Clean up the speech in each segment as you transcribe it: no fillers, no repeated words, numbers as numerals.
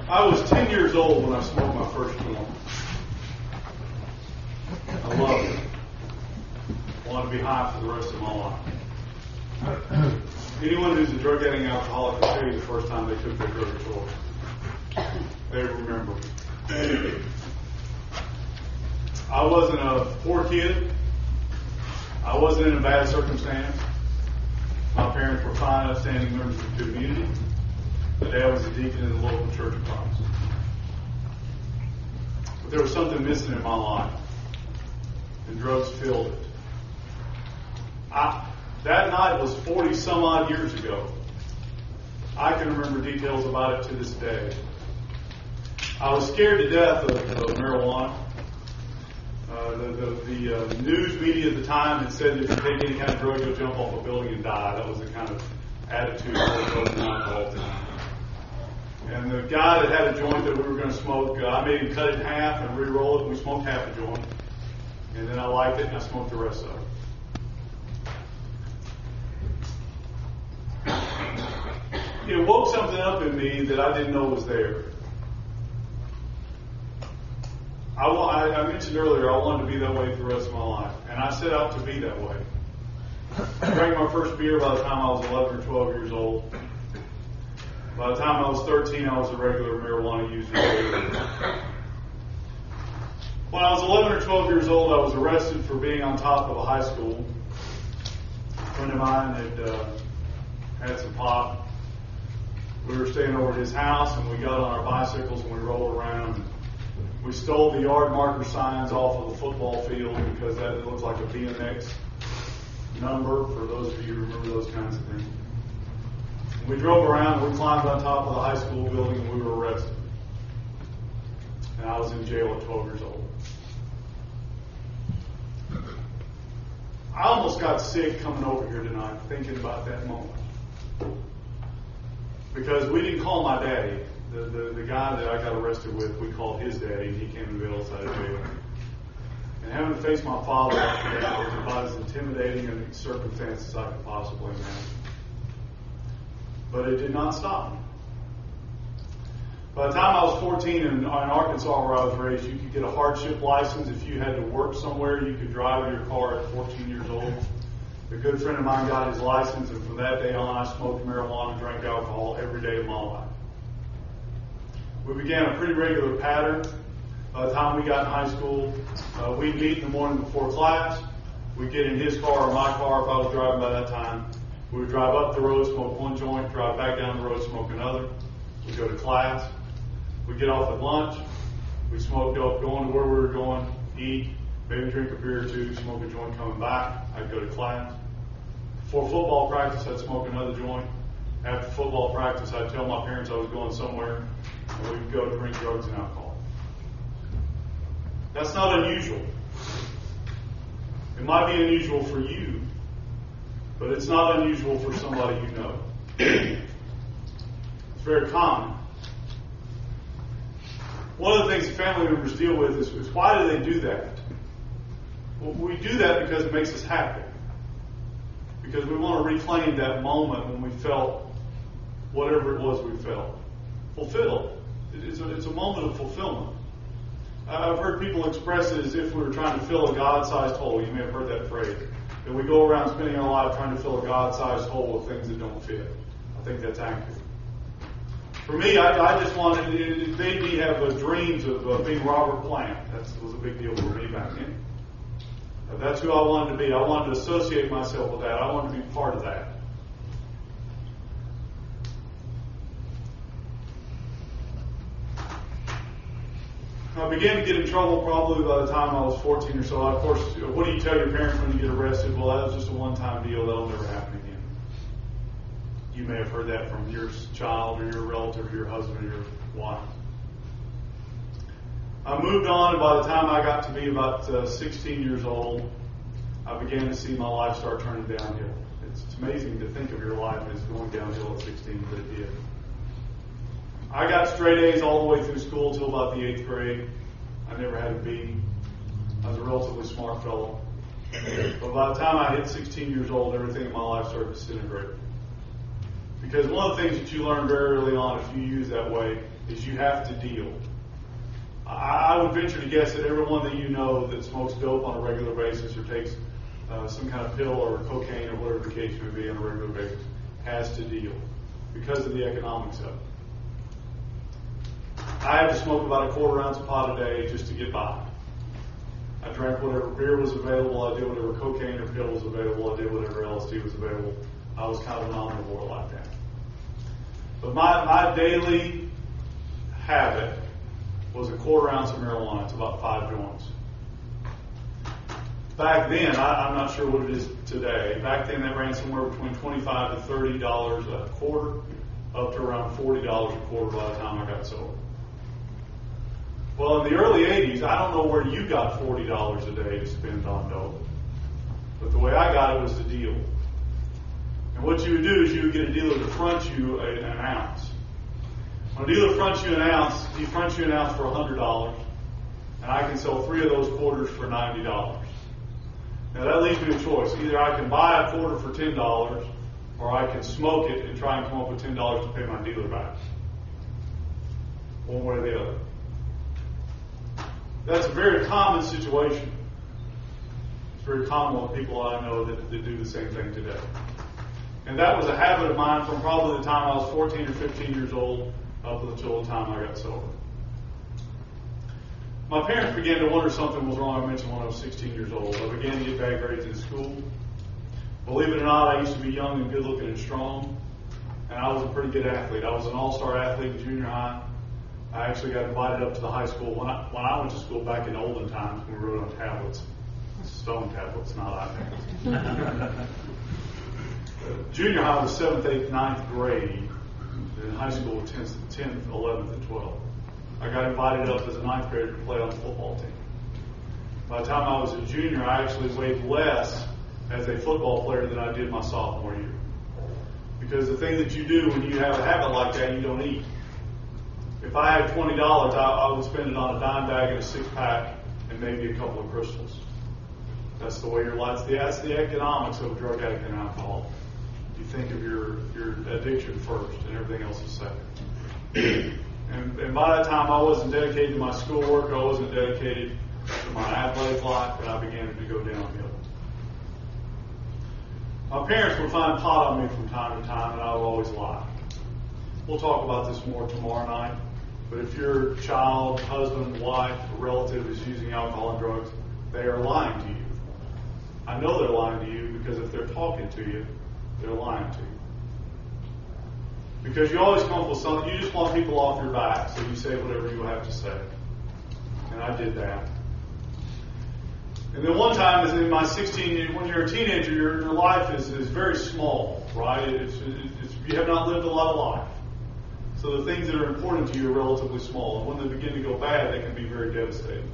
I was 10 years old when I smoked my first joint. I loved it. Wanted to be high for the rest of my life. Anyone who's a drug addict and alcoholic will tell you the first time they took their drug of choice. They remember. I wasn't a poor kid. I wasn't in a bad circumstance. My parents were fine, upstanding members of the community. My dad was a deacon in the local Church of Christ. But there was something missing in my life, and drugs filled it. That night was 40 some odd years ago. I can remember details about it to this day. I was scared to death of marijuana. The news media at the time had said that if you take any kind of drug, you'll jump off a building and die. That was the kind of attitude that was involved in. And the guy that had a joint that we were going to smoke, I made him cut it in half and re-roll it. We smoked half a joint. And then I liked it and I smoked the rest of it. It woke something up in me that I didn't know was there. I mentioned earlier I wanted to be that way for the rest of my life, and I set out to be that way. I drank my first beer by the time I was 11 or 12 years old. By the time I was 13, I was a regular marijuana user. When I was 11 or 12 years old, I was arrested for being on top of a high school. A friend of mine had some pot. We were staying over at his house, and we got on our bicycles and we rolled around. We stole the yard marker signs off of the football field because it looks like a BMX number, for those of you who remember those kinds of things. And we drove around, we climbed on top of the high school building, and we were arrested. And I was in jail at 12 years old. I almost got sick coming over here tonight thinking about that moment. Because we didn't call my daddy. The guy that I got arrested with, we called his daddy, and he came to bail us out of jail. And having to face my father after that was about as intimidating a circumstance as I could possibly imagine. But it did not stop me. By the time I was 14 in Arkansas, where I was raised, you could get a hardship license. If you had to work somewhere, you could drive your car at 14 years old. A good friend of mine got his license, and from that day on, I smoked marijuana and drank alcohol every day of my life. We began a pretty regular pattern. By the time we got in high school, we'd meet in the morning before class. We'd get in his car or my car if I was driving by that time. We would drive up the road, smoke one joint, drive back down the road, smoke another. We'd go to class. We'd get off at lunch. We'd smoke up, going to where we were going, eat, maybe drink a beer or two, smoke a joint coming back. I'd go to class. Before football practice, I'd smoke another joint. After football practice, I'd tell my parents I was going somewhere, and we'd go drink drugs and alcohol. That's not unusual. It might be unusual for you, but it's not unusual for somebody you know. It's very common. One of the things family members deal with is why do they do that? Well, we do that because it makes us happy. Because we want to reclaim that moment when we felt whatever it was we felt. Fulfilled. It's a moment of fulfillment. I've heard people express it as if we were trying to fill a God-sized hole. You may have heard that phrase. That we go around spending our life trying to fill a God-sized hole with things that don't fit. I think that's accurate. For me, I just wanted, it made me have dreams of being Robert Plant. That was a big deal for me back then. That's who I wanted to be. I wanted to associate myself with that. I wanted to be part of that. I began to get in trouble probably by the time I was 14 or so. Of course, what do you tell your parents when you get arrested? Well, that was just a one-time deal. That'll never happen again. You may have heard that from your child or your relative or your husband or your wife. I moved on, and by the time I got to be about 16 years old, I began to see my life start turning downhill. It's amazing to think of your life as going downhill at 16, but it did. I got straight A's all the way through school till about the 8th grade. I never had a B. I was a relatively smart fellow. But by the time I hit 16 years old, everything in my life started to disintegrate. Because one of the things that you learn very early on, if you use that way, is you have to deal. I would venture to guess that everyone that you know that smokes dope on a regular basis or takes some kind of pill or cocaine or whatever the case may be on a regular basis has to deal because of the economics of it. I had to smoke about a quarter ounce of pot a day just to get by. I drank whatever beer was available. I did whatever cocaine or pill was available. I did whatever LSD was available. I was kind of an omnivore like that. But my daily habit was a quarter ounce of marijuana. It's about 5 joints. Back then, I'm not sure what it is today. Back then, that ran somewhere between $25 to $30 a quarter, up to around $40 a quarter by the time I got sober. Well, in the early 80s, I don't know where you got $40 a day to spend on dope, but the way I got it was the deal. And what you would do is you would get a dealer to front you an ounce. When a dealer fronts you an ounce, he fronts you an ounce for $100, and I can sell 3 of those quarters for $90. Now that leaves me a choice. Either I can buy a quarter for $10, or I can smoke it and try and come up with $10 to pay my dealer back. One way or the other. That's a very common situation. It's very common with people I know that do the same thing today. And that was a habit of mine from probably the time I was 14 or 15 years old up until the time I got sober. My parents began to wonder something was wrong. I mentioned when I was 16 years old. I began to get bad grades in school. Believe it or not, I used to be young and good looking and strong. And I was a pretty good athlete. I was an all-star athlete in junior high. I actually got invited up to the high school. When I went to school back in olden times, we wrote on tablets. Stone tablets, not iPads. Junior high was 7th, 8th, 9th grade. In high school, 10th, 11th, and 12th. I got invited up as a 9th grader to play on the football team. By the time I was a junior, I actually weighed less as a football player than I did my sophomore year. Because the thing that you do when you have a habit like that, you don't eat. If I had $20, I would spend it on a dime bag and a 6-pack and maybe a couple of crystals. That's the way your life's. That's the economics of a drug addict and alcohol. You think of your addiction first, and everything else is second. And by that time, I wasn't dedicated to my schoolwork. I wasn't dedicated to my athletic life, and I began to go downhill. My parents would find pot on me from time to time, and I would always lie. We'll talk about this more tomorrow night. But if your child, husband, wife, or relative is using alcohol and drugs, they are lying to you. I know they're lying to you because if they're talking to you, they're lying to you. Because you always come up with something, you just want people off your back, so you say whatever you have to say. And I did that. And then one time, is in my 16, when you're a teenager, your life is very small, right? You have not lived a lot of life. So the things that are important to you are relatively small. And when they begin to go bad, they can be very devastating.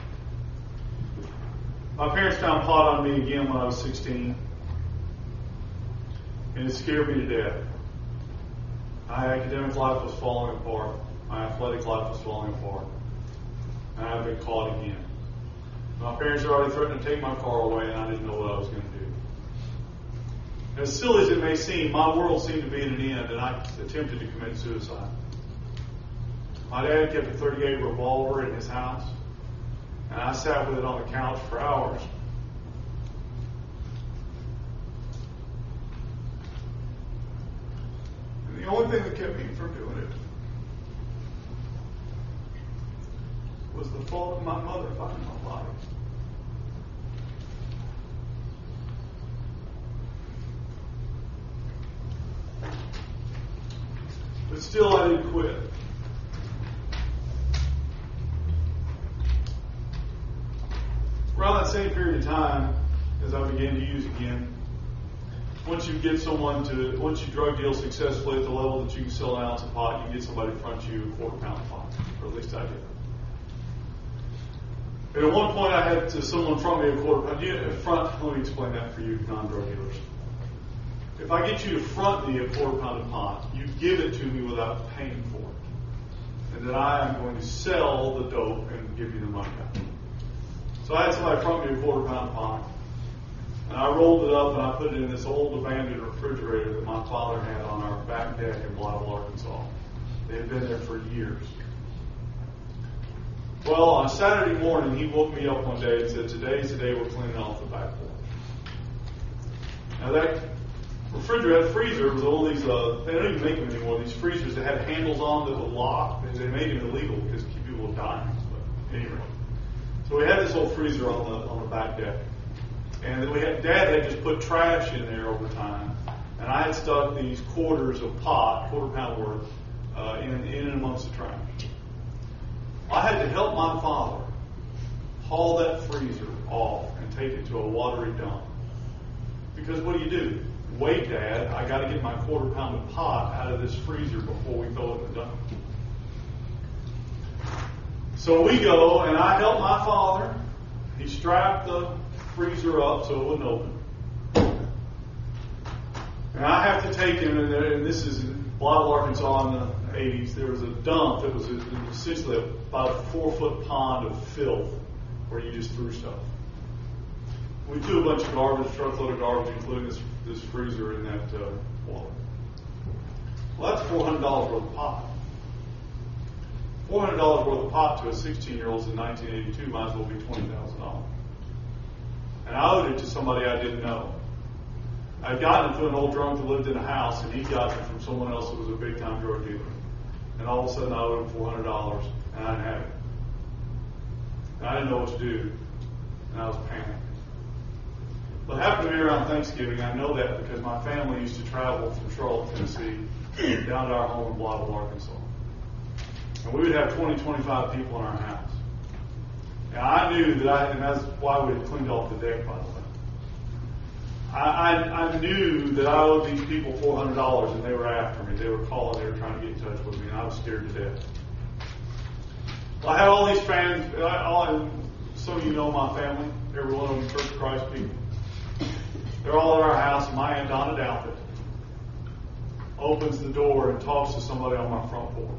My parents found pot on me again when I was 16. And it scared me to death. My academic life was falling apart. My athletic life was falling apart. And I've been caught again. My parents had already threatened to take my car away, and I didn't know what I was going to do. As silly as it may seem, my world seemed to be at an end, and I attempted to commit suicide. My dad kept a .38 revolver in his house, and I sat with it on the couch for hours. And the only thing that kept me from doing it was the fault of my mother finding my body. But still, I didn't quit. Around that same period of time, as I began to use again, once you drug deal successfully at the level that you can sell an ounce of pot, you can get somebody to front you a quarter-pound of pot, or at least I did. And at one point, I had someone front me a quarter-pound. Let me explain that for you non-drug dealers. If I get you to front me a quarter-pound of pot, you give it to me without paying for it. And then I am going to sell the dope and give you the money back. So I had somebody front me a quarter-pound of pot. And I rolled it up and I put it in this old abandoned refrigerator that my father had on our back deck in Blytheville, Arkansas. They had been there for years. Well, on Saturday morning, he woke me up one day and said, "Today's the day we're cleaning off the back porch." Now that refrigerator, freezer was all these, they don't even make them anymore, these freezers that had handles on that would lock. They made them illegal because people were dying. But anyway. So we had this old freezer on the back deck. And then Dad had just put trash in there over time. And I had stuck these quarters of pot, quarter-pound worth, in and amongst the trash. I had to help my father haul that freezer off and take it to a watery dump. Because what do? Wait, Dad, I got to get my quarter-pound of pot out of this freezer before we throw it in the dump. So we go, and I help my father. He strapped the freezer up so it wouldn't open. And I have to take him, and this is in Blytheville, Arkansas in the 80s. There was a dump that was essentially about a 4-foot pond of filth where you just threw stuff. We threw a bunch of garbage, truckload of garbage, including this freezer in that water. Well, that's $400 worth of pot. $400 worth of pot to a 16-year-old in 1982 might as well be $20,000. And I owed it to somebody I didn't know. I'd gotten it to an old drunk that lived in a house, and he got it from someone else that was a big-time drug dealer. And all of a sudden I owed him $400, and I didn't have it. And I didn't know what to do, and I was panicked. What happened to me around Thanksgiving, I know that because my family used to travel from Charlotte, Tennessee, down to our home in Blytheville, Arkansas. And we would have 20, 25 people in our house. And I knew that and that's why we had cleaned off the deck, by the way. I knew that I owed these people $400 and they were after me. They were calling, they were trying to get in touch with me, and I was scared to death. Well, I had all these fans, some of you know my family, every one of them Church of Christ people. They're all at our house, and my Aunt Donna Douthat opens the door and talks to somebody on my front porch.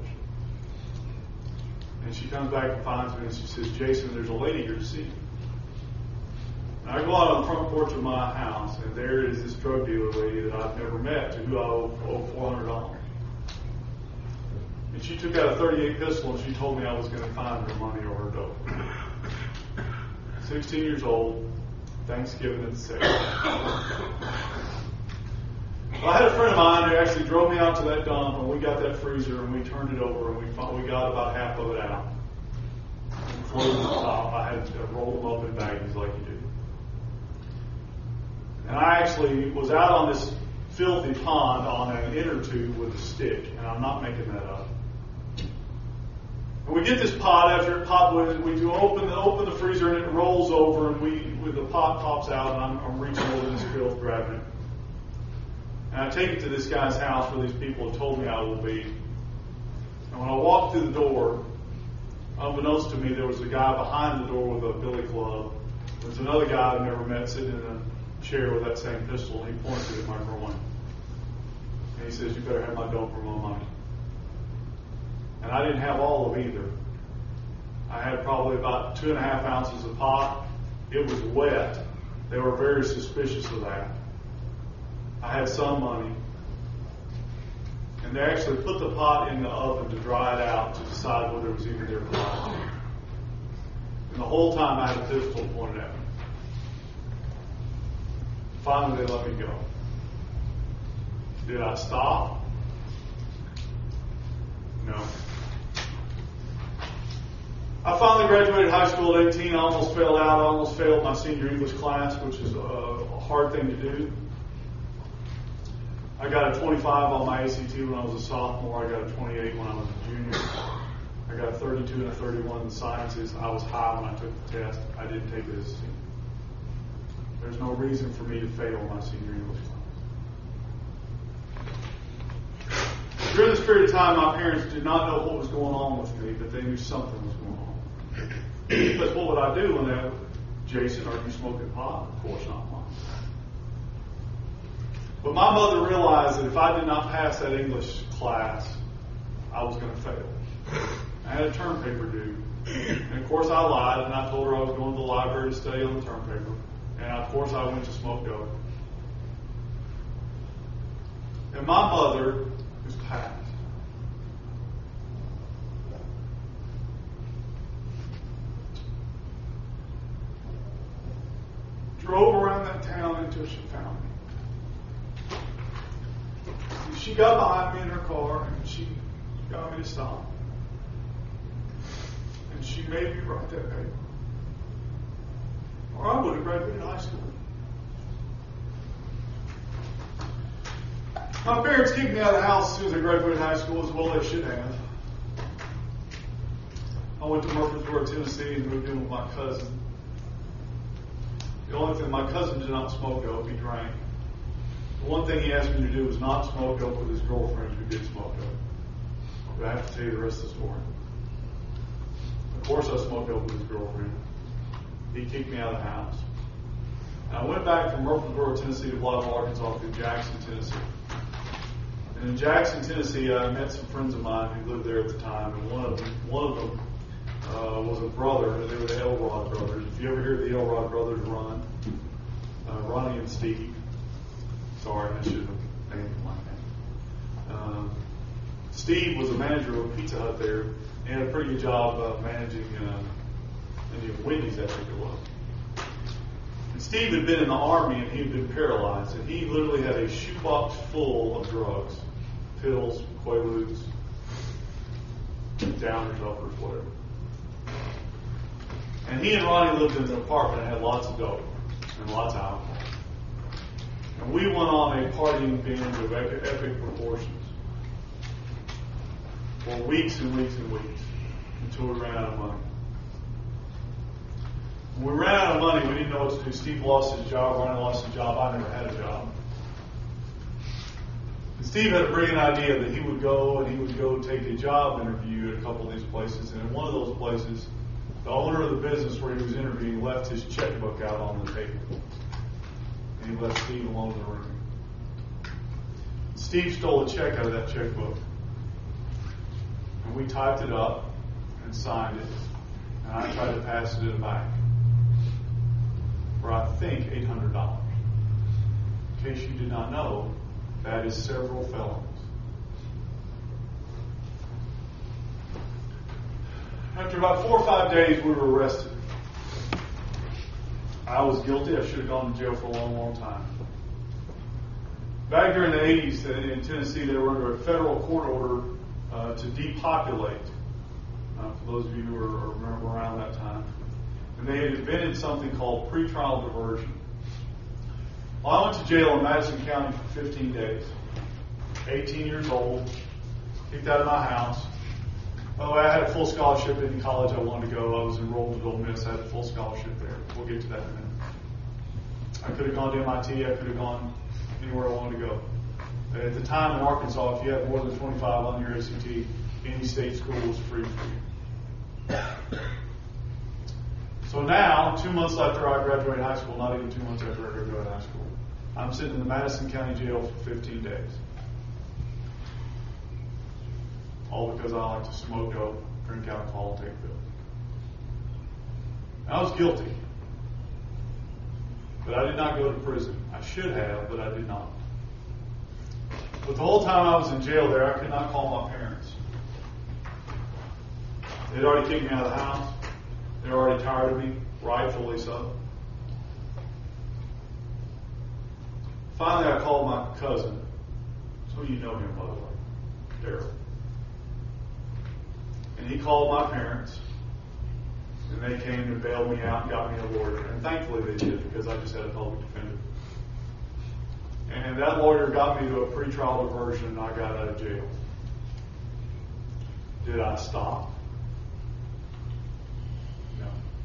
And she comes back and finds me and she says, "Jason, there's a lady here to see you." And I go out on the front porch of my house, and there is this drug dealer lady that I've never met, to who I owe $400. And she took out a .38 pistol and she told me I was going to find her money or her dope. 16 years old, Thanksgiving at the second. Well, I had a friend of mine who actually drove me out to that dump, and we got that freezer and we turned it over, and we got about half of it out. And closed the top. I had to roll them up in baggies like you do. And I actually was out on this filthy pond on an inner tube with a stick, and I'm not making that up. And we get this pot after we do open the freezer, and it rolls over, and the pot pops out, and I'm reaching over this filth, grabbing it. And I take it to this guy's house where these people have told me I will be. And when I walk through the door, unbeknownst to me, there was a guy behind the door with a billy club. There's another guy I've never met sitting in a chair with that same pistol, and he points it at my groin. And he says, "You better have my dope or my money." And I didn't have all of either. I had probably about 2.5 ounces of pot. It was wet. They were very suspicious of that. I had some money. And they actually put the pot in the oven to dry it out to decide whether it was even there for life. And the whole time I had a pistol pointed at me. Finally, they let me go. Did I stop? No. I finally graduated high school at 18. I almost failed out. I almost failed my senior English class, which is a hard thing to do. I got a 25 on my ACT when I was a sophomore. I got a 28 when I was a junior. I got a 32 and a 31 in sciences. I was high when I took the test. I didn't take it as a senior. There's no reason for me to fail my senior English class. During this period of time, my parents did not know what was going on with me, but they knew something was going on. Because what would I do when they, "Jason, are you smoking pot?" Of course not, Mom. But my mother realized that if I did not pass that English class, I was going to fail. I had a term paper due. And of course I lied, and I told her I was going to the library to study on the term paper. And of course I went to smoke dope. And my mother, who's passed, drove around that town until she found me. She got behind me in her car and she got me to stop. And she made me write that paper. Or I would have graduated high school. My parents kicked me out of the house as soon as I graduated high school, as well they should have. I went to Murfreesboro, Tennessee, and moved in with my cousin. The only thing, my cousin did not smoke dope, he drank. The one thing he asked me to do was not smoke dope with his girlfriend who did smoke dope. But I have to tell you the rest of the story. Of course I smoked dope with his girlfriend. He kicked me out of the house. And I went back from Murfreesboro, Tennessee to Blytheville, Arkansas to Jackson, Tennessee. And in Jackson, Tennessee, I met some friends of mine who lived there at the time, and one of them was a brother. They were the Elrod brothers. If you ever hear the Elrod brothers run, Ronnie and Steve. Sorry, I should have named them like that. Steve was a manager of a Pizza Hut there, and had a pretty good job managing Wendy's, I think it was. And Steve had been in the Army, and he had been paralyzed, and he literally had a shoebox full of drugs. Pills, Quaaludes, downers, uppers, whatever. And he and Ronnie lived in an apartment and had lots of dope and lots of alcohol. And we went on a partying binge of epic proportions for weeks and weeks and weeks until we ran out of money. When we ran out of money, we didn't know what to do. Steve lost his job, Ronnie lost his job, I never had a job. And Steve had a brilliant idea that he would go take a job interview at a couple of these places. And in one of those places, the owner of the business where he was interviewing left his checkbook out on the table. And he left Steve alone in the room. Steve stole a check out of that checkbook. And we typed it up and signed it. And I tried to pass it in the bank for, I think, $800. In case you did not know, that is several felonies. After about 4 or 5 days, we were arrested. I was guilty. I should have gone to jail for a long, long time. Back during the 80s in Tennessee, they were under a federal court order to depopulate. For those of you who are around that time. And they had invented something called pretrial diversion. Well, I went to jail in Madison County for 15 days. 18 years old, kicked out of my house. By the way, I had a full scholarship in the college I wanted to go. I was enrolled at Ole Miss. I had a full scholarship there. We'll get to that in a minute. I could have gone to MIT. I could have gone anywhere I wanted to go. But at the time in Arkansas, if you had more than 25 on your ACT, any state school was free for you. So now, 2 months after I graduated high school, not even 2 months after I graduated high school, I'm sitting in the Madison County Jail for 15 days. All because I like to smoke dope, drink alcohol, take pills. I was guilty. But I did not go to prison. I should have, but I did not. But the whole time I was in jail there, I could not call my parents. They'd already kicked me out of the house. They were already tired of me, rightfully so. Finally, I called my cousin. So you know him, by the way, Daryl. And he called my parents. And they came and bailed me out and got me a lawyer. And thankfully they did, because I just had a public defender. And that lawyer got me to a pretrial diversion, and I got out of jail. Did I stop? No.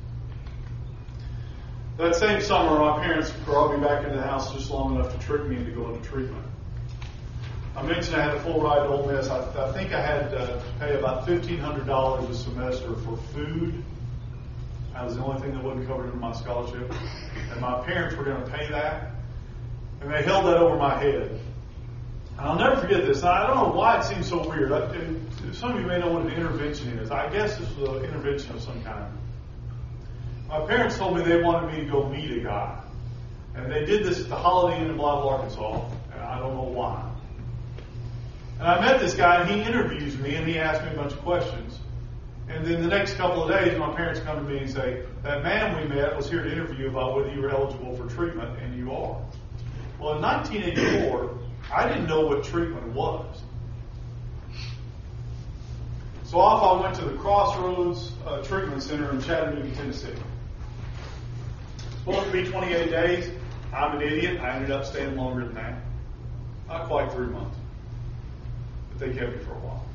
That same summer, my parents brought me back into the house just long enough to trick me into going to treatment. I mentioned I had a full ride to Ole Miss. I think I had to pay about $1,500 a semester for food. That was the only thing that wasn't covered in my scholarship. And my parents were going to pay that. And they held that over my head. And I'll never forget this. I don't know why it seems so weird. Some of you may know what an intervention is. I guess this was an intervention of some kind. My parents told me they wanted me to go meet a guy. And they did this at the Holiday Inn in Blytheville, Arkansas. And I don't know why. And I met this guy, and he interviews me, and he asked me a bunch of questions. And then the next couple of days, my parents come to me and say, that man we met was here to interview about whether you were eligible for treatment, and you are. Well, in 1984, I didn't know what treatment was. So off I went to the Crossroads Treatment Center in Chattanooga, Tennessee. Supposed to be 28 days. I'm an idiot. I ended up staying longer than that. Not quite 3 months. But they kept me for a while.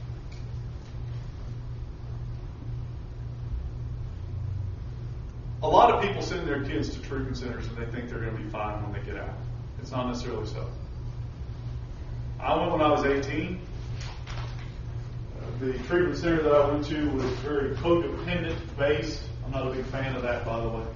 A lot of people send their kids to treatment centers and they think they're going to be fine when they get out. It's not necessarily so. I went when I was 18. The treatment center that I went to was very codependent based. I'm not a big fan of that, by the way.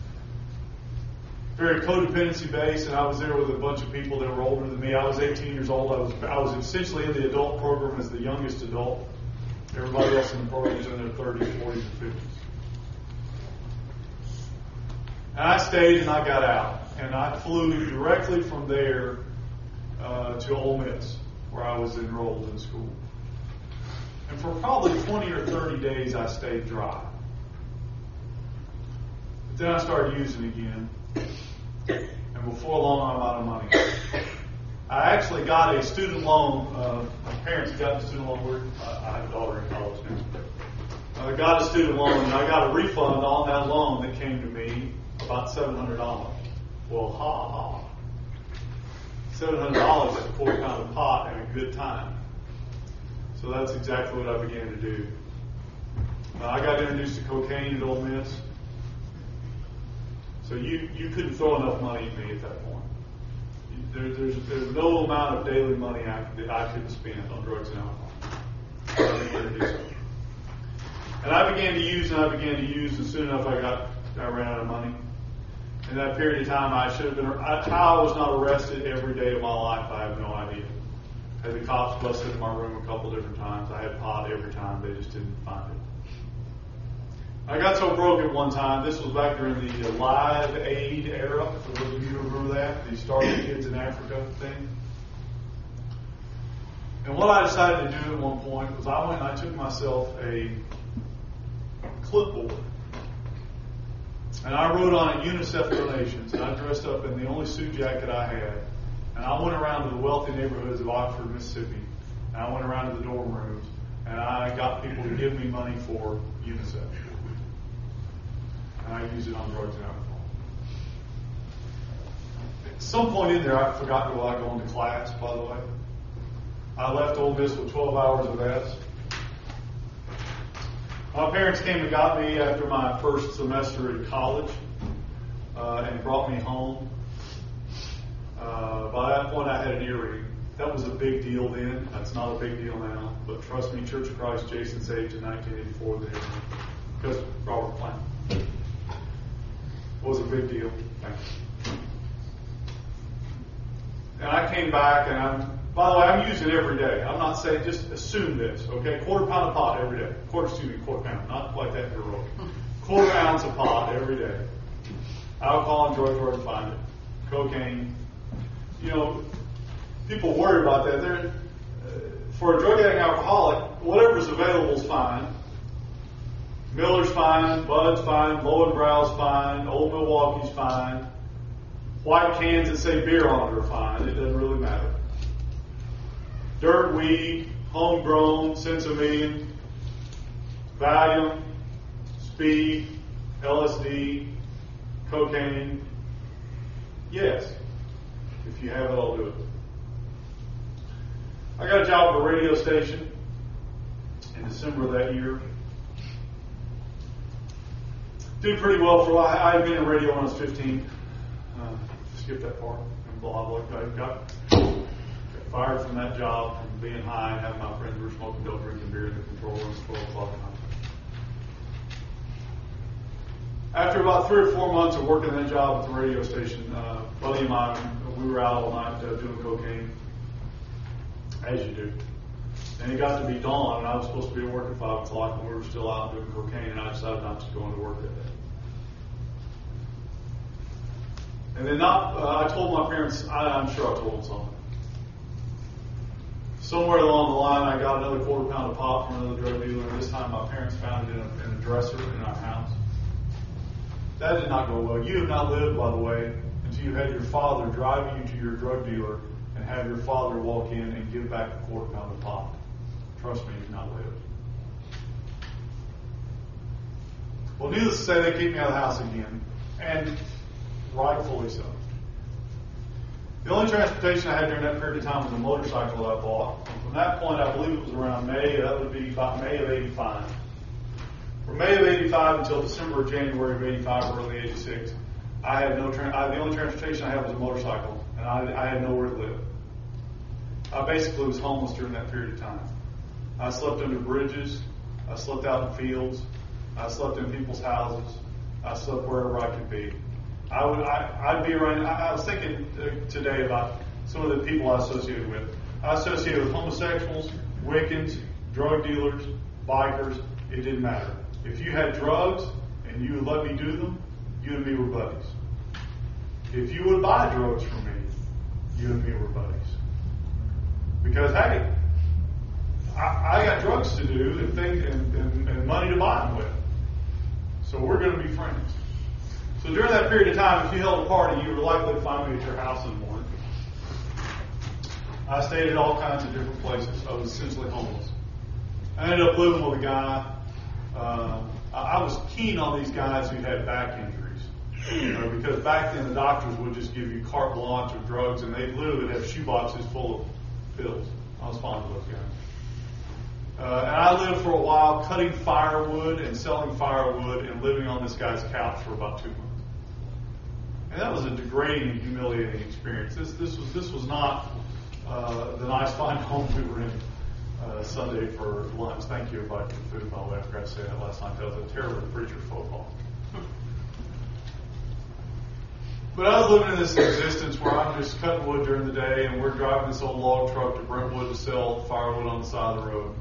Very codependency based, and I was there with a bunch of people that were older than me. I was 18 years old. I was essentially in the adult program as the youngest adult. Everybody else in the program was in their 30s, 40s, and 50s. And I stayed and I got out. And I flew directly from there to Ole Miss, where I was enrolled in school. And for probably 20 or 30 days, I stayed dry. But then I started using again. And before long, I'm out of money. I actually got a student loan. My parents got a student loan. I have a daughter in college now. I got a student loan, and I got a refund on that loan that came to me, about $700. Well, ha ha. $700 at a quarter-pound of pot and a good time. So that's exactly what I began to do. I got introduced to cocaine at Ole Miss. So you couldn't throw enough money at me at that point. There's no amount of daily money that I couldn't spend on drugs and alcohol. I began to do so. And I began to use, and soon enough I ran out of money. In that period of time, I should have been. How I was not arrested every day of my life, I have no idea. Had the cops busted in my room a couple different times. I had pot every time. They just didn't find it. I got so broke at one time. This was back during the Live Aid era. For those of you who remember that, the Starving Kids in Africa thing. And what I decided to do at one point was I went and I took myself a clipboard. And I wrote on it UNICEF donations. And I dressed up in the only suit jacket I had. And I went around to the wealthy neighborhoods of Oxford, Mississippi. And I went around to the dorm rooms. And I got people to give me money for UNICEF. And I used it on drugs and alcohol. At some point in there, I forgot to go into class, by the way. I left Ole Miss with 12 hours of S. My parents came and got me after my first semester in college and brought me home. By that point, I had an earring. That was a big deal then. That's not a big deal now. But trust me, Church of Christ, Jason saved in 1984 the earring because Robert Plant. Was a big deal. And I came back, and by the way, I'm using it every day. I'm not saying, just assume this, okay? Quarter pound of pot every day. Quarter pound, not like that heroic. Quarter ounce of pot every day. Alcohol and drugs where I find it. Cocaine. You know, people worry about that. For a drug addict alcoholic, whatever's available is fine. Miller's fine, Bud's fine, Low and Brow's fine, Old Milwaukee's fine. White cans that say beer on it are fine. It doesn't really matter. Dirt weed, homegrown, Cents a Million, Valium, speed, LSD, cocaine. Yes. If you have it, I'll do it. I got a job at a radio station in December of that year. Did pretty well for a while. I had been in radio when I was 15. Skip that part. And blah, blah, blah. Got fired from that job from being high and having my friends were smoking dope, drinking beer in the control room at 12 o'clock at night. After about 3 or 4 months of working that job at the radio station, buddy of mine, we were out all night doing cocaine, as you do. And it got to be dawn, and I was supposed to be at work at 5 o'clock, and we were still out doing cocaine, and I decided not to go into work that day. And then I told my parents, I'm sure I told them something. Somewhere along the line, I got another quarter pound of pot from another drug dealer, and this time my parents found it in a dresser in our house. That did not go well. You have not lived, by the way, until you had your father drive you to your drug dealer and have your father walk in and give back a quarter pound of pot. Trust me, you've not lived. Well, needless to say, they kicked me out of the house again, and rightfully so. The only transportation I had during that period of time was a motorcycle that I bought. And from that point, I believe it was around May, that would be about May of 85. From May of 85 until December or January of 85, early 86, I had no the only transportation I had was a motorcycle, and I had nowhere to live. I basically was homeless during that period of time. I slept under bridges, I slept out in fields, I slept in people's houses, I slept wherever I could be. I'd be around. I was thinking today about some of the people I associated with. I associated with homosexuals, Wiccans, drug dealers, bikers. It didn't matter. If you had drugs and you would let me do them, you and me were buddies. If you would buy drugs from me, you and me were buddies. Because hey, I got drugs to do and things and money to buy them with. So we're going to be friends. So during that period of time, if you held a party, you were likely to find me at your house in the morning. I stayed at all kinds of different places. I was essentially homeless. I ended up living with a guy. I was keen on these guys who had back injuries. Because back then the doctors would just give you carte blanche of drugs, and they literally would have shoeboxes full of pills. I was fond of those guys. And I lived for a while cutting firewood and selling firewood and living on this guy's couch for about 2 months. And that was a degrading and humiliating experience. This was not the nice fine home we were in Sunday for lunch. Thank you, everybody, for the food, by the way. I forgot to say that last night. That was a terrible preacher's faux pas. But I was living in this existence where I'm just cutting wood during the day, and we're driving this old log truck to Brentwood to sell firewood on the side of the road.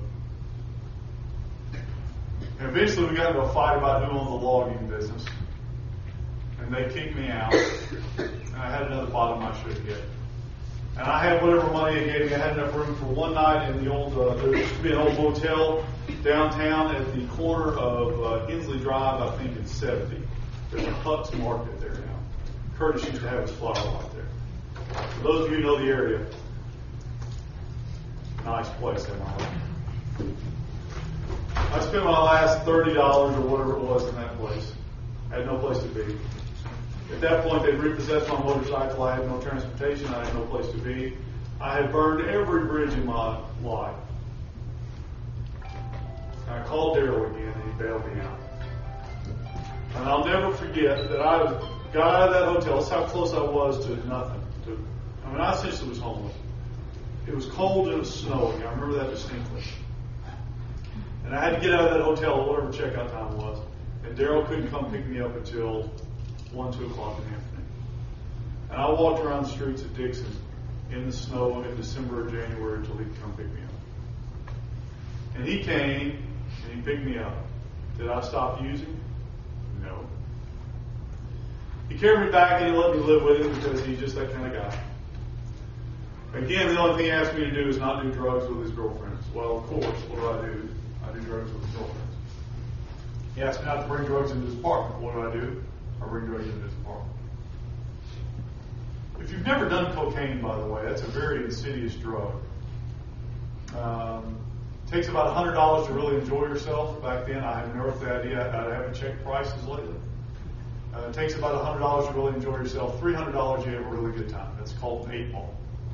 And eventually we got into a fight about who owned the logging business. And they kicked me out. And I had another bottom I should get. And I had whatever money they gave me. I had enough room for one night in the old, there used to be an old motel downtown at the corner of Hensley Drive, I think in 70. There's a Huck's Market there now. Curtis used to have his flower lot there. For those of you who know the area, nice place in my life. I spent my last $30 or whatever it was in that place. I had no place to be. At that point, they'd repossessed my motorcycle. I had no transportation. I had no place to be. I had burned every bridge in my life. I called Daryl again, and he bailed me out. And I'll never forget that I got out of that hotel. That's how close I was to nothing. I essentially was homeless. It was cold and it was snowing. I remember that distinctly. And I had to get out of that hotel at whatever checkout time was. And Daryl couldn't come pick me up until 1, 2 o'clock in the afternoon. And I walked around the streets of Dixon in the snow in December or January until he could come pick me up. And he came and he picked me up. Did I stop using? No. He carried me back and he let me live with him because he's just that kind of guy. Again, the only thing he asked me to do is not do drugs with his girlfriends. Well, of course, what do? I do drugs with his girlfriends. He asked me not to bring drugs into his apartment. What do? I bring drugs into his apartment. If you've never done cocaine, by the way, that's a very insidious drug. It takes about $100 to really enjoy yourself. Back then, I had no idea. I haven't checked prices lately. It takes about $100 to really enjoy yourself. $300, you have a really good time. That's called an 8-ball.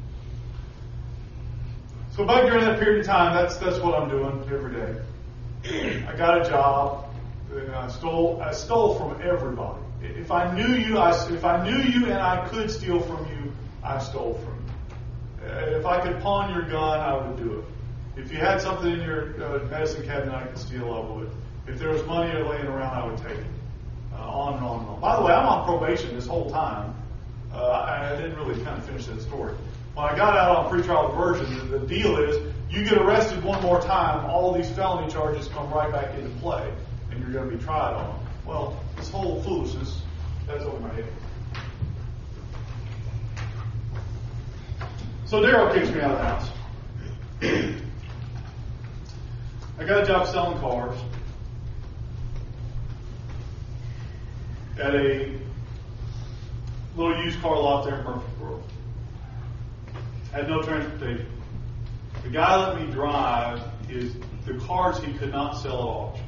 So back during that period of time, that's what I'm doing every day. I got a job. I stole from everybody. If I knew you and I could steal from you, I stole from you. If I could pawn your gun, I would do it. If you had something in your medicine cabinet I could steal, I would. If there was money laying around, I would take it. On and on and on. By the way, I'm on probation this whole time. I didn't really kind of finish that story. When I got out on pretrial diversion, the deal is you get arrested one more time, all of these felony charges come right back into play, and you're going to be tried on them. Well, this whole foolishness, that's over my head. So Daryl kicks me out of the house. I got a job selling cars at a little used car lot there in Murfreesboro. Had no transportation. The guy let me drive the cars he could not sell at auction.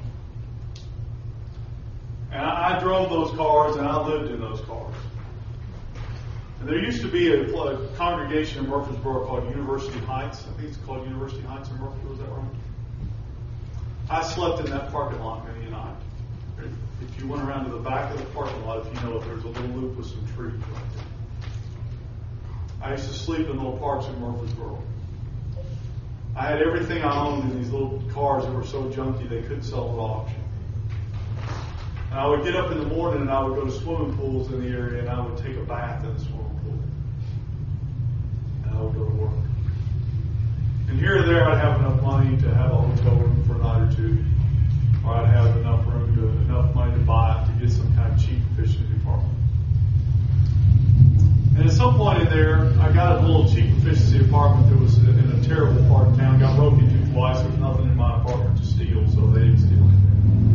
And I drove those cars and I lived in those cars. And there used to be a congregation in Murfreesboro called University Heights. I think it's called University Heights in Murfreesboro, is that right? I slept in that parking lot many a night. If you went around to the back of the parking lot, if you know it, there's a little loop with some trees right there. I used to sleep in little parks in Murfreesboro. I had everything I owned in these little cars that were so junky they couldn't sell at auction. And I would get up in the morning and I would go to swimming pools in the area and I would take a bath in the swimming pool. And I would go to work. And here or there I'd have enough money to have a hotel room for a night or two. Or I'd have enough money to buy to get some kind of cheap efficiency apartment. And at some point in there, I got a little cheap efficiency apartment that was in a terrible part of town. Got broken into twice. There was nothing in my apartment to steal, so they didn't steal anything.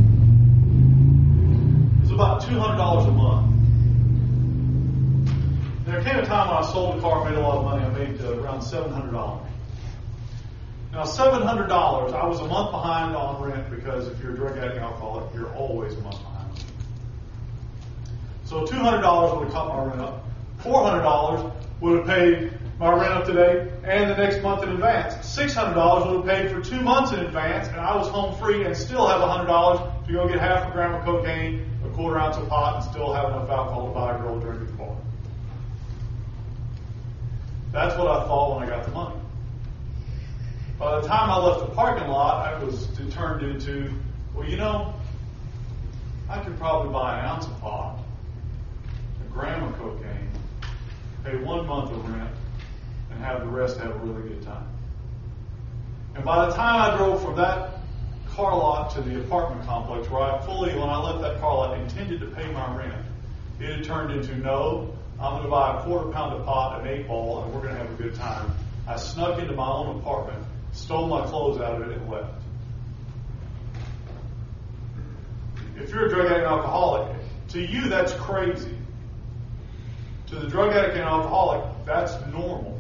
It was about $200 a month. There came a time when I sold a car and made a lot of money. I made around $700. Now, $700, I was a month behind on rent because if you're a drug addict and alcoholic, you're always a month behind. So $200 would have cut my rent up. $400 would have paid my rent up today and the next month in advance. $600 would have paid for 2 months in advance, and I was home free and still have $100 to go get half a gram of cocaine, a quarter ounce of pot, and still have enough alcohol to buy a girl a drink at the bar. That's what I thought when I got the money. By the time I left the parking lot, it turned into, well, I could probably buy an ounce of pot, a gram of cocaine, pay 1 month of rent, and have the rest have a really good time. And by the time I drove from that car lot to the apartment complex, where when I left that car lot, intended to pay my rent, it had turned into, no, I'm going to buy a quarter pound of pot, an 8-ball, and we're going to have a good time. I snuck into my own apartment, stole my clothes out of it, and left. If you're a drug addict and alcoholic, to you that's crazy. To the drug addict and alcoholic, that's normal.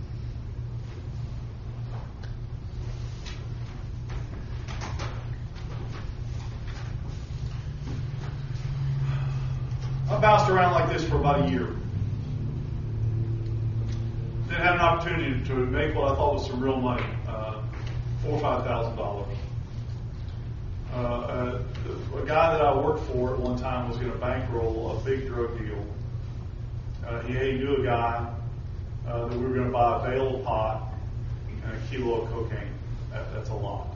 I bounced around like this for about a year. Then had an opportunity to make what I thought was some real money, $4,000 or $5,000. A guy that I worked for at one time was going to bankroll a big drug deal. He knew a guy that we were going to buy a bale of pot and a kilo of cocaine. That's a lot.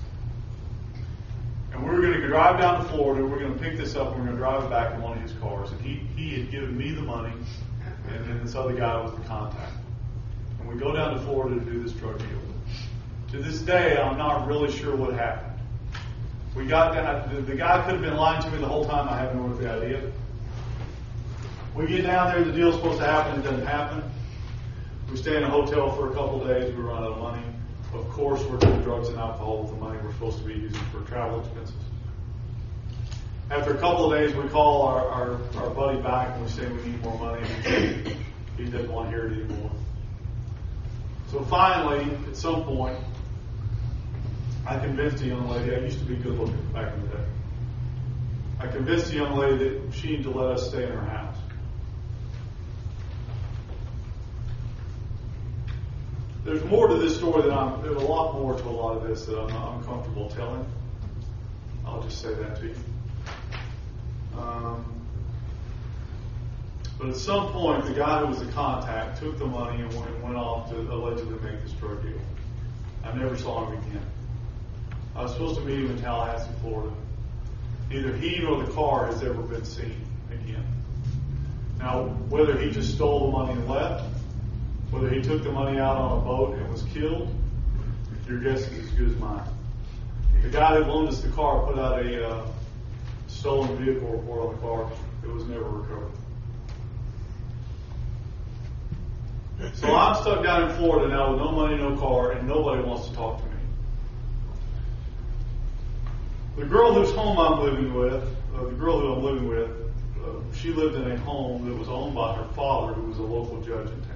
And we were going to drive down to Florida. We were going to pick this up and we were going to drive it back in one of his cars. And he had given me the money, and then this other guy was the contact. And we go down to Florida to do this drug deal. To this day, I'm not really sure what happened. We got down. The guy could have been lying to me the whole time. I have no idea. We get down there. The deal's supposed to happen. It doesn't happen. We stay in a hotel for a couple of days. We run out of money. Of course, we're doing drugs and alcohol with the money we're supposed to be using for travel expenses. After a couple of days, we call our buddy back and we say we need more money. And he doesn't want to hear it anymore. So finally, at some point, I convinced a young lady. I used to be good looking back in the day. I convinced a young lady that she needed to let us stay in her house. There's more to this story there's a lot more to a lot of this that I'm comfortable telling. I'll just say that to you. But at some point, the guy who was the contact took the money and went off to allegedly make this drug deal. I never saw him again. I was supposed to meet him in Tallahassee, Florida. Neither he nor the car has ever been seen again. Now, whether he just stole the money and left, whether he took the money out on a boat and was killed, your guess is as good as mine. The guy that loaned us the car put out a stolen vehicle report on the car. It was never recovered. So I'm stuck down in Florida now with no money, no car, and nobody wants to talk to me. The girl whose home I'm living with, she lived in a home that was owned by her father, who was a local judge in town.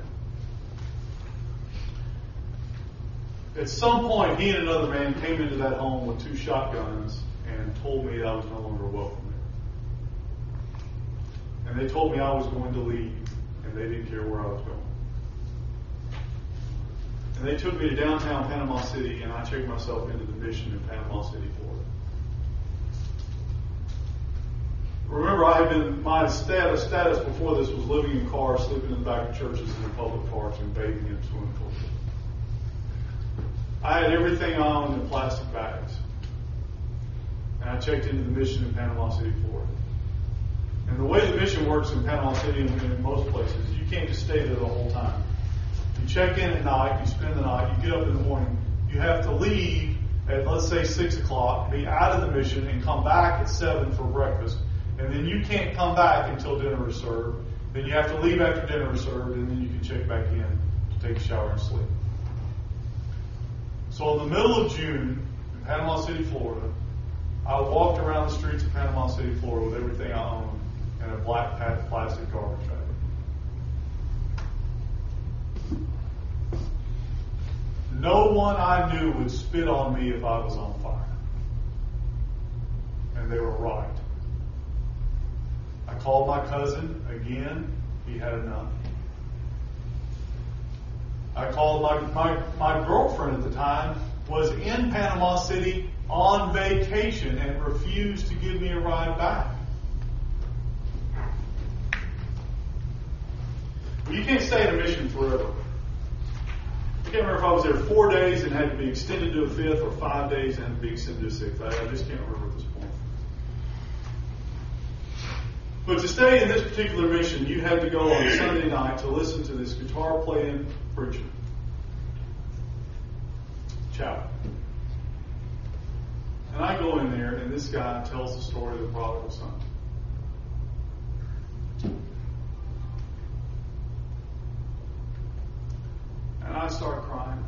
At some point, he and another man came into that home with 2 shotguns and told me I was no longer welcome there. And they told me I was going to leave, and they didn't care where I was going. And they took me to downtown Panama City, and I checked myself into the mission in Panama City, Florida. Remember, my status before this was living in cars, sleeping in the back of churches and in public parks, and bathing in swimming pools. I had everything I owned in plastic bags. And I checked into the mission in Panama City, Florida. And the way the mission works in Panama City and in most places, you can't just stay there the whole time. You check in at night, you spend the night, you get up in the morning, you have to leave at, let's say, 6 o'clock, be out of the mission, and come back at 7 for breakfast. And then you can't come back until dinner is served. Then you have to leave after dinner is served, and then you can check back in to take a shower and sleep. So in the middle of June, in Panama City, Florida, I walked around the streets of Panama City, Florida with everything I owned and a black plastic garbage bag. No one I knew would spit on me if I was on fire. And they were right. I called my cousin again. He had enough. I called my girlfriend at the time, was in Panama City on vacation and refused to give me a ride back. You can't stay in a mission forever. I can't remember if I was there 4 days and had to be extended to a 5th, or 5 days and had to be extended to a 6th. I just can't remember at this point. But to stay in this particular mission, you had to go on a Sunday night to listen to this guitar-playing preacher. Chow. And I go in there, and this guy tells the story of the prodigal son. And I start crying.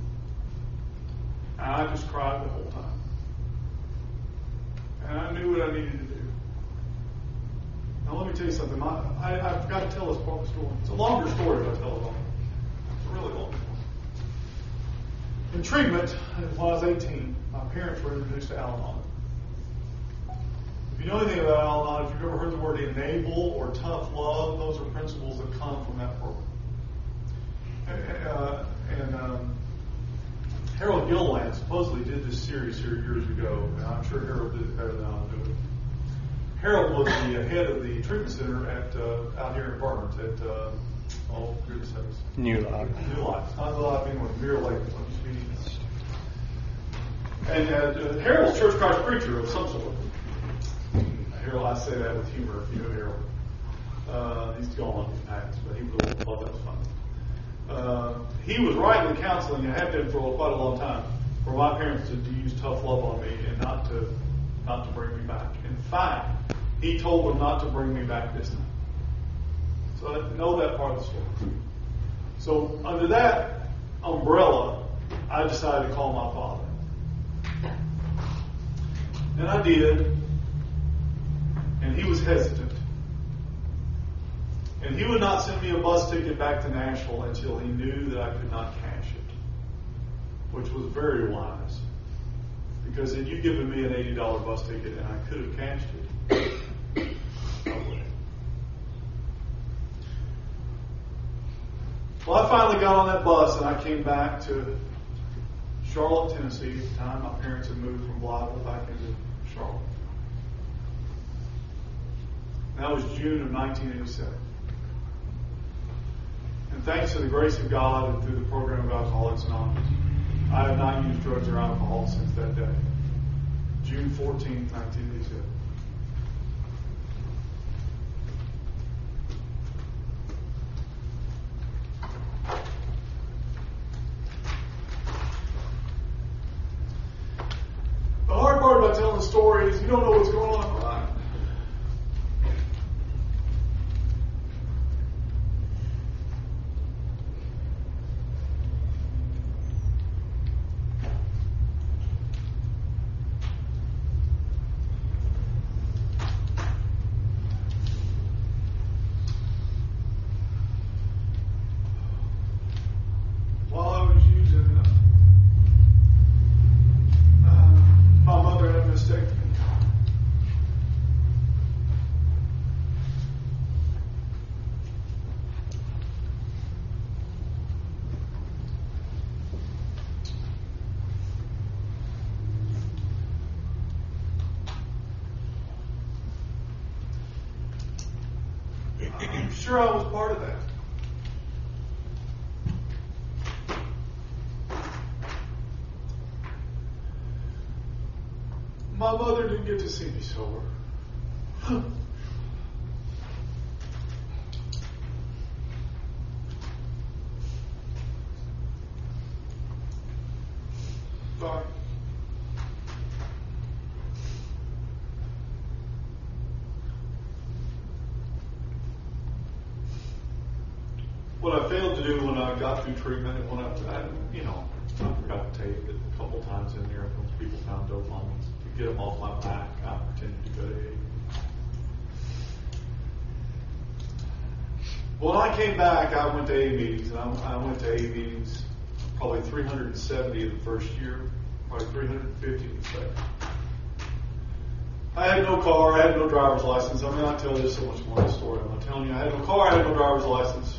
And I just cried the whole time. And I knew what I needed to do. Now let me tell you something. I've got to tell this part of the story. It's a longer story if I tell it all. It's a really long story. In treatment, when I was 18, my parents were introduced to Al-Anon. If you know anything about Al-Anon, if you've ever heard the word enable or tough love, those are principles that come from that program. And Harold Gilliland supposedly did this series here years ago, and I'm sure Harold did it better than I'll do it. Harold was the head of the treatment center out here in Barnes at goodness sakes, New Life. Not New Life anymore. Mirror Lake. And Harold's Church Christ preacher of some sort. Harold, I say that with humor if you know Harold. He's gone, he's passed, but he really thought that was funny. He was writing the counseling, and had been for quite a long time, for my parents to use tough love on me and not to bring me back. In fact, he told them not to bring me back this time. So I know that part of the story. So under that umbrella, I decided to call my father. And I did, and he was hesitant. And he would not send me a bus ticket back to Nashville until he knew that I could not cash it, which was very wise. Because had you given me an $80 bus ticket and I could have cashed it, I would have. Well, I finally got on that bus and I came back to Charlotte, Tennessee. At the time, my parents had moved from Blytheville back into Charlotte. And that was June of 1987. And thanks to the grace of God and through the program of Alcoholics Anonymous, I have not used drugs or alcohol since that day. June 14, 1987. The hard part about telling the story is you don't know what's going on in my life. I'm sure I was part of that. My mother didn't get to see me sober. Sorry. What I failed to do when I got through treatment and when I forgot to take it a couple times in there when people found dope on me. To get them off my back, I pretended to go to AA. When I came back, I went to AA meetings, and I went to AA meetings probably 370 in the first year, probably 350 in the second. I had no car, I had no driver's license. I mean, I tell you so much more of the story. I'm telling you, I had no car, I had no driver's license.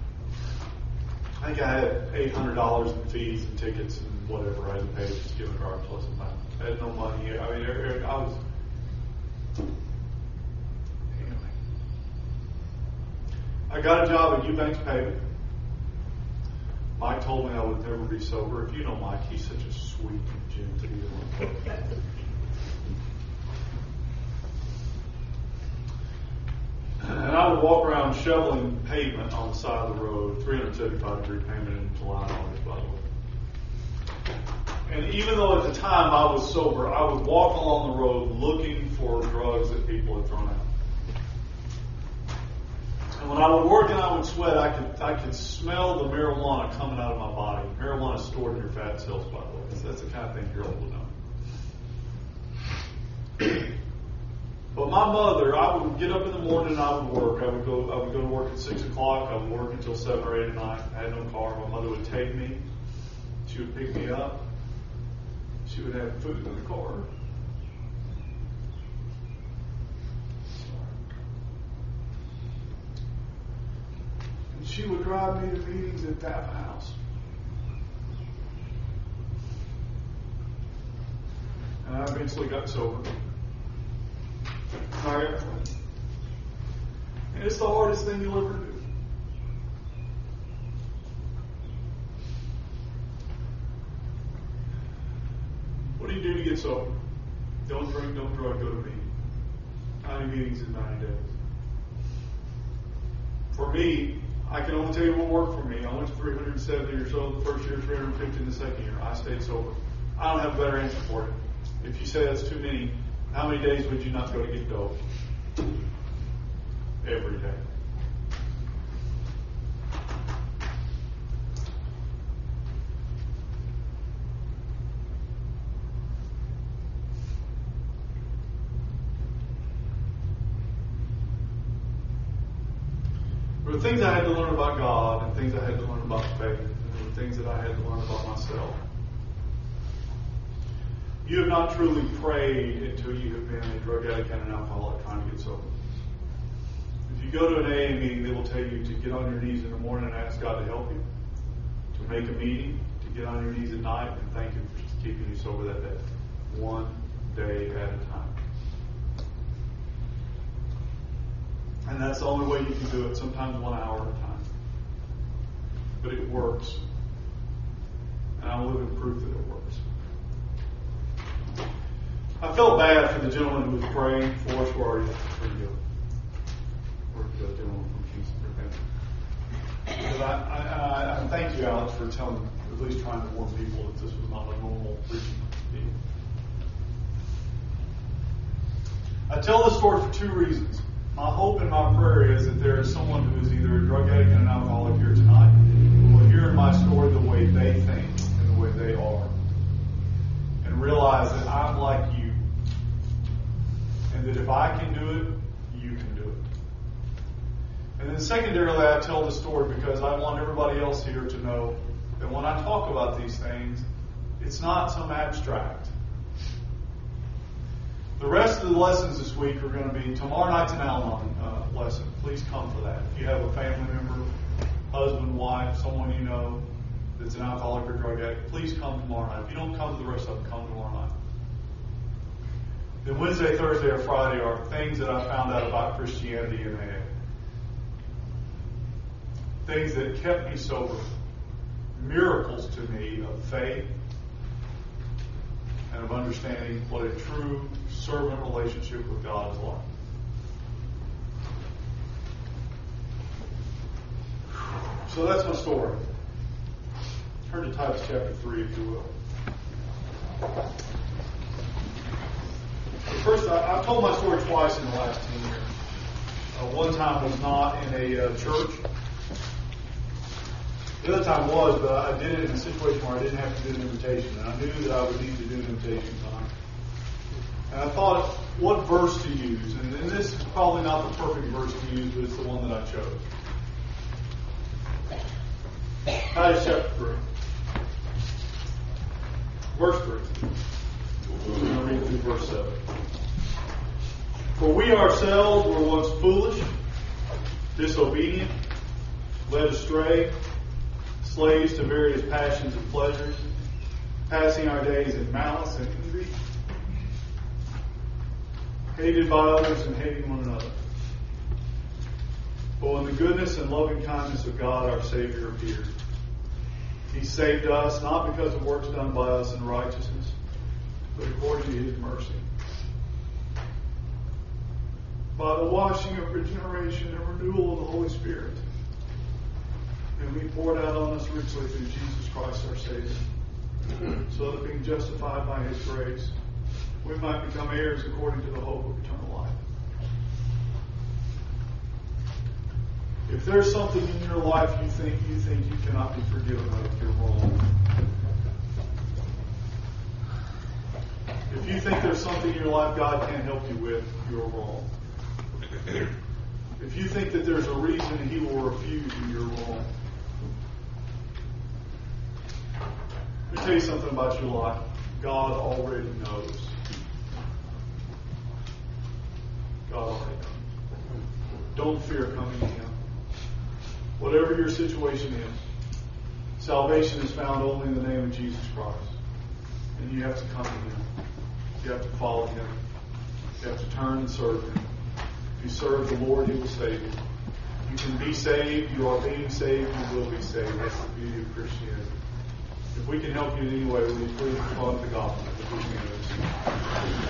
I think I had $800 in fees and tickets and whatever I had to pay to just give a driver's license back. I had no money. I mean, I was. Anyway. I got a job at Eubanks Paving. Mike told me I would never be sober. If you know Mike, he's such a sweet and gentle. And I would walk around shoveling pavement on the side of the road, 375-degree pavement in July and August, by the way. And even though at the time I was sober, I would walk along the road looking for drugs that people had thrown out. And when I would work and I would sweat, I could smell the marijuana coming out of my body. Marijuana is stored in your fat cells, by the way. That's the kind of thing girls would know. But my mother, I would get up in the morning and I would work. I would go to work at 6 o'clock. I would work until 7 or 8 at night. I had no car. My mother would take me. She would pick me up. She would have food in the car. And she would drive me to meetings at that house. And I eventually got sober. And it's the hardest thing you'll ever do. What do you do to get sober? Don't drink, don't drug, go to meetings. 90 meetings in 90 days. For me, I can only tell you what worked for me. I went to 370 or so the first year, 350 in the second year. I stayed sober. I don't have a better answer for it. If you say that's too many, how many days would you not go to get dope? Every day. There were things I had to learn about God and things I had to learn about faith, and there were things that I had to learn about myself. You have not truly prayed until you have been a drug addict and an alcoholic trying to get sober. If you go to an AA meeting, they will tell you to get on your knees in the morning and ask God to help you, to make a meeting, to get on your knees at night and thank Him for keeping you sober that day. One day at a time. And that's the only way you can do it, sometimes 1 hour at a time. But it works. And I'm living proof that it works. I felt bad for the gentleman who was praying for us. Where are you? Where'd you go? Where'd you go, gentleman from Kingston? Because I thank you, Alex, for telling, at least trying to warn people that this was not a normal preaching deal. I tell this story for 2 reasons. My hope and my prayer is that there is someone who is either a drug addict and an alcoholic here tonight who will hear in my story the way they think and the way they are. And realize that I'm like you. And that if I can do it, you can do it. And then secondarily, I tell the story because I want everybody else here to know that when I talk about these things, it's not some abstract. The rest of the lessons this week are going to be tomorrow night's an Al-Anon lesson. Please come for that. If you have a family member, husband, wife, someone you know that's an alcoholic or drug addict, please come tomorrow night. If you don't come to the rest of them, come tomorrow night. Then Wednesday, Thursday, or Friday are things that I found out about Christianity in AA. things that kept me sober, miracles to me of faith and of understanding what a true servant relationship with God is like. So that's my story. Turn to Titus chapter 3, if you will. First, I've told my story twice in the last 10 years. One time was not in a church. The other time was, but I did it in a situation where I didn't have to do an invitation. And I knew that I would need to do an invitation time. And I thought, what verse to use? And this is probably not the perfect verse to use, but it's the one that I chose. Titus chapter 3. Verse 3. I'm going to read through verse 7. For we ourselves were once foolish, disobedient, led astray, slaves to various passions and pleasures, passing our days in malice and envy, hated by others and hating one another. But when the goodness and loving kindness of God our Savior appeared, He saved us not because of works done by us in righteousness, but according to His mercy, by the washing of regeneration and renewal of the Holy Spirit, and we poured out on us richly through Jesus Christ our Savior, so that being justified by His grace, we might become heirs according to the hope of eternal life. If there's something in your life you think you cannot be forgiven of, you're wrong. If you think there's something in your life God can't help you with, you're wrong. If you think that there's a reason He will refuse you, you're wrong. Let me tell you something about your life. God already knows. God already knows. Don't fear coming to Him. Whatever your situation is, salvation is found only in the name of Jesus Christ. And you have to come to Him. You have to follow Him. You have to turn and serve Him. If you serve the Lord, He will save you. You can be saved. You are being saved. You will be saved. That's the beauty of Christianity. If we can help you in any way, will you please respond to the gospel?